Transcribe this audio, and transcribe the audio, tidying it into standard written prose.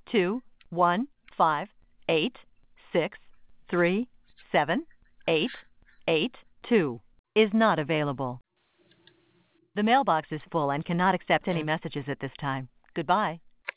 215-863-7882 is not available. The mailbox is full and cannot accept any messages at this time. Goodbye.